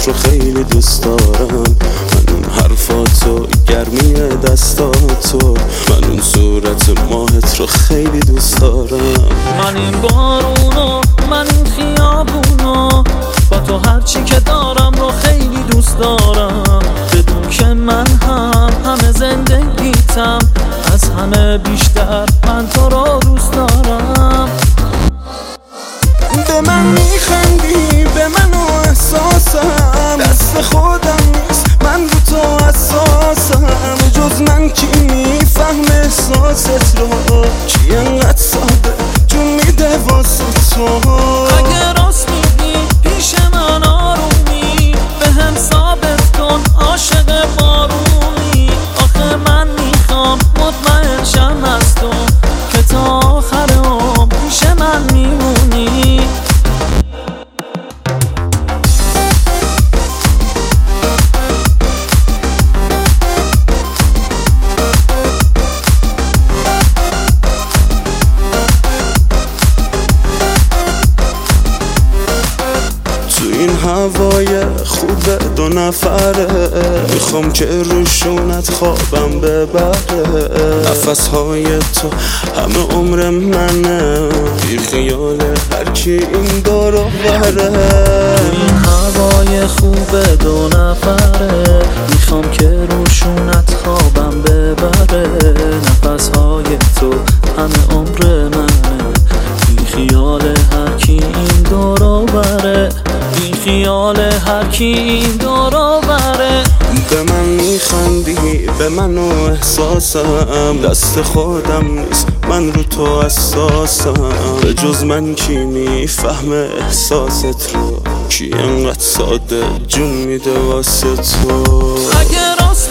رو خیلی دوست دارم، من اون حرفاتو، گرمی دستاتو، من اون صورت ماهت رو خیلی دوست دارم. من این بارونو، من این خیابونو، با تو هرچی که دارم رو خیلی دوست دارم. بدون که من همه زندگیتم، از همه بیشتر من تو رو دوست دارم. به من میخندی، به من و احساسم، دست خودم نیست، من رو تو حساسم. جز من کی میفهم احساست رو، کی انقدر ساده جون میده واسه تو. اگه راست میگی پیش من آرومی، به هم ثابت کن عاشق بارونی. آخه من میخوام مطمئن شم از تو، که تا آخر عمر پیش من میمونی. این هوای خوب دو نفره، میخوام که روشونت خوابم ببره. نفسهای تو همه عمر منه، بی خیال هر کی این دارو بره. این هوای خوب دو نفره، میخوام که روشونت خوابم ببره. نفسهای تو همه عمر منه، بی خیال هر کی این دارو بره. بی خیال هر کی این دارو بره. به من میخندی، به من و احساسم، دست خودم نیست، من رو تو حساسم. به جز من کی میفهمه احساست رو، کی انقدر ساده جون میده واسه تو. اگه راست